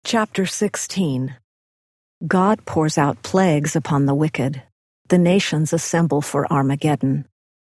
Chapter 16. God pours out plagues upon the wicked. The nations assemble for Armageddon.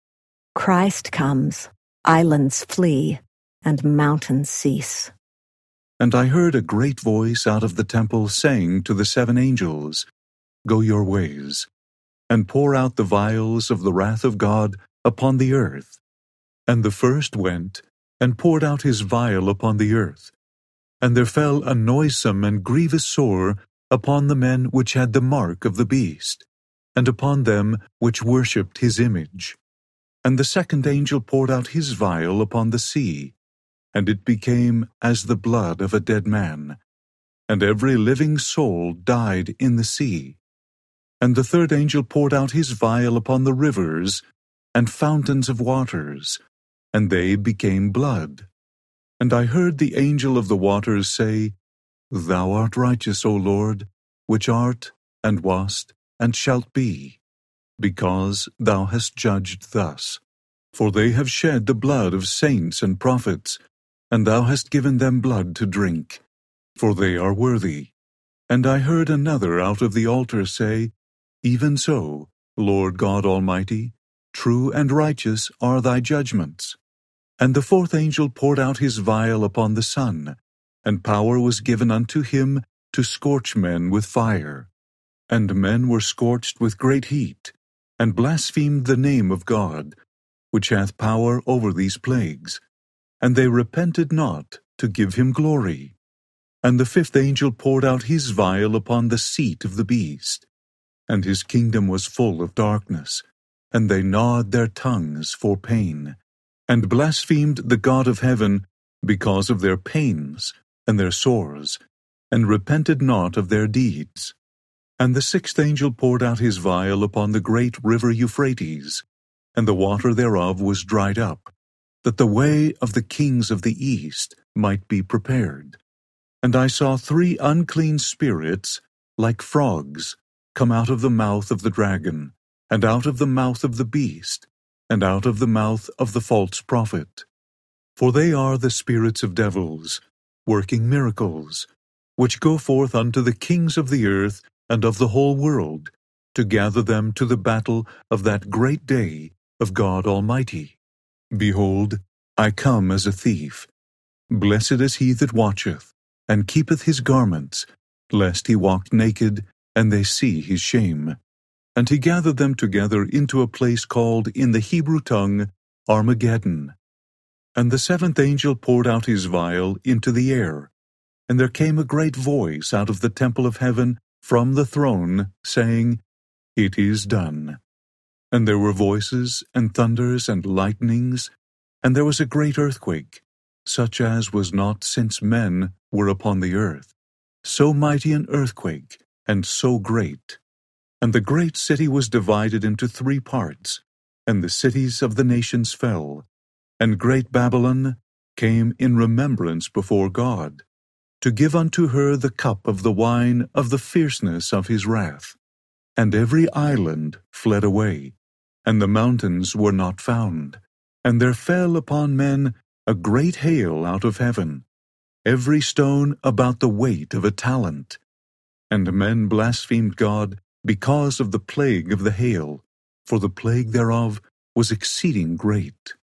Christ comes, islands flee, and mountains cease. And I heard a great voice out of the temple saying to the 7 angels, Go your ways, and pour out the vials of the wrath of God upon the earth. And the first went, and poured out his vial upon the earth. And there fell a noisome and grievous sore upon the men which had the mark of the beast, and upon them which worshipped his image. And the second angel poured out his vial upon the sea, and it became as the blood of a dead man, and every living soul died in the sea. And the third angel poured out his vial upon the rivers and fountains of waters, and they became blood. And I heard the angel of the waters say, Thou art righteous, O Lord, which art, and wast, and shalt be, because thou hast judged thus. For they have shed the blood of saints and prophets, and thou hast given them blood to drink, for they are worthy. And I heard another out of the altar say, Even so, Lord God Almighty, true and righteous are thy judgments. And the fourth angel poured out his vial upon the sun, and power was given unto him to scorch men with fire. And men were scorched with great heat, and blasphemed the name of God, which hath power over these plagues. And they repented not to give him glory. And the fifth angel poured out his vial upon the seat of the beast, and his kingdom was full of darkness, and they gnawed their tongues for pain, and blasphemed the God of heaven because of their pains and their sores, and repented not of their deeds. And the sixth angel poured out his vial upon the great river Euphrates, and the water thereof was dried up, that the way of the kings of the east might be prepared. And I saw 3 unclean spirits, like frogs, come out of the mouth of the dragon, and out of the mouth of the beast, and out of the mouth of the false prophet. For they are the spirits of devils, working miracles, which go forth unto the kings of the earth and of the whole world, to gather them to the battle of that great day of God Almighty. Behold, I come as a thief. Blessed is he that watcheth, and keepeth his garments, lest he walk naked, and they see his shame. And he gathered them together into a place called in the Hebrew tongue Armageddon. And the 7th angel poured out his vial into the air, and there came a great voice out of the temple of heaven from the throne, saying, It is done. And there were voices, and thunders, and lightnings, and there was a great earthquake, such as was not since men were upon the earth, so mighty an earthquake, and so great. And the great city was divided into 3 parts, and the cities of the nations fell. And great Babylon came in remembrance before God, to give unto her the cup of the wine of the fierceness of his wrath. And every island fled away, and the mountains were not found. And there fell upon men a great hail out of heaven, every stone about the weight of a talent. And men blasphemed God because of the plague of the hail, for the plague thereof was exceeding great.